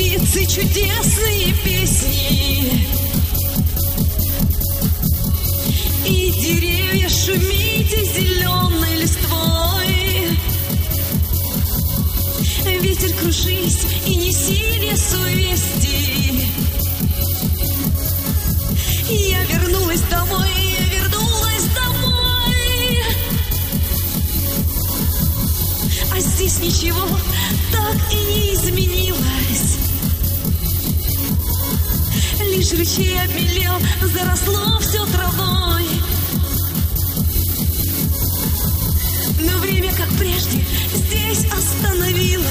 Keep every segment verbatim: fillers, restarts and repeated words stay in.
птицы, чудесные песни. И деревья шумите зеленой листвой. Ветер, кружись и неси лесу вести. Я вернулась домой, я вернулась домой. А здесь ничего так и не изменилось. Лишь ручей обмелел, заросло все травой. Но время, как прежде, здесь остановилось.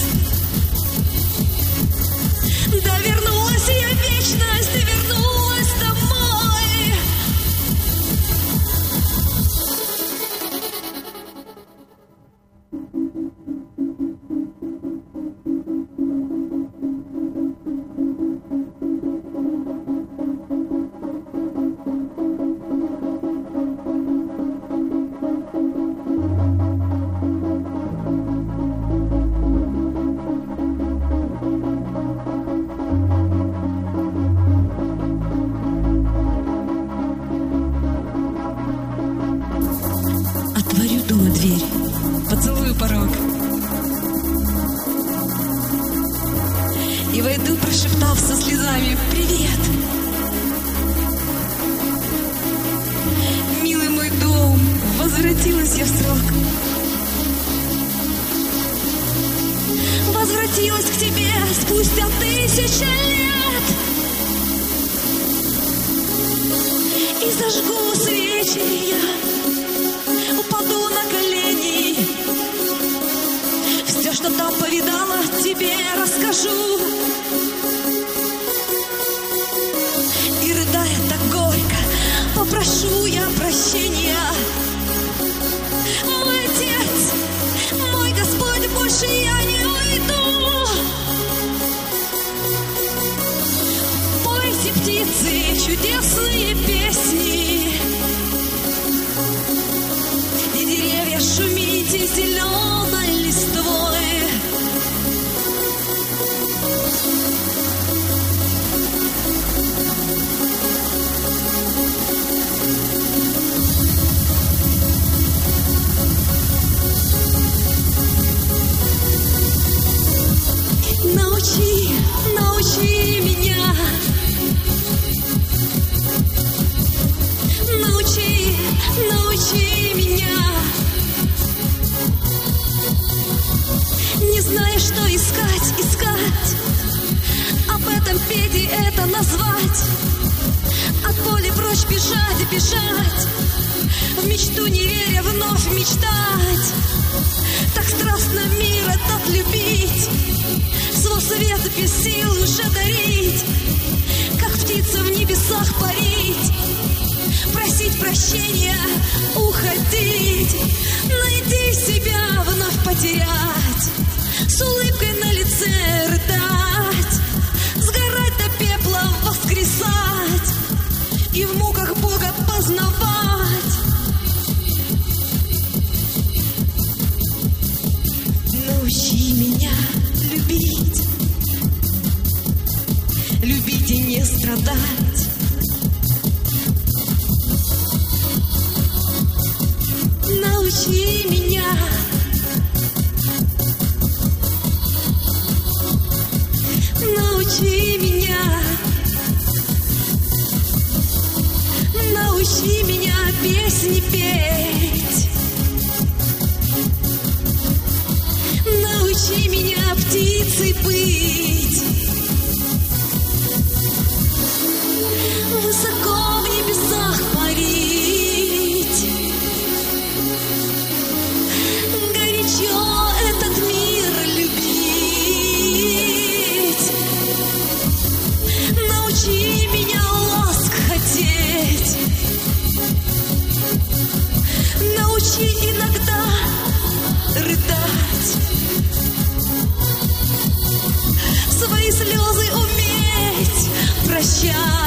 Да, вернулась я в вечность, вернулась домой. Отворю дома дверь, поцелую порог и войду, прошептав со слезами: привет. Милый мой дом, возвратилась я в срок. Возвратилась к тебе спустя тысячи лет. И зажгу свечи я, упаду на колени. Все, что там повидала, тебе расскажу. И, рыдая так горько, попрошу я прощения. Мой Отец, мой Господь, больше я не уйду. Пойте, птицы, чудесные песни. И деревья шумите зеленой листвой. Научи, научи меня. Научи, научи меня. Не знаешь, что искать, искать. Об этом петь и это назвать. От боли прочь бежать, бежать. В мечту не веря, вновь мечтать. Так страстно мир этот любить. Свой свет без сил уже дарить. Как птица в небесах парить. Просить прощения, уходить. Найти себя, вновь потерять. С улыбкой на лице рыдать. Сгорать до пепла, воскресать. И в муках Бога познавать. Научи меня любить. Любить и не страдать. Научи меня. Научи меня. Научи меня песни петь. Научи меня птицей быть. Высоко в небесах парить. Горячо этот мир любить. Научи меня ласк хотеть. Научи иногда рыдать. Свои слезы уметь прощать.